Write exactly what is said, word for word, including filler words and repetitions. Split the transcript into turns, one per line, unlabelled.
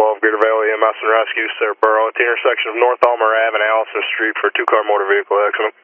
twelve, Greater Valley E M S and Rescue, Sarah Borough at the intersection of North Elmer Ave and Allison Street for a two-car motor vehicle accident.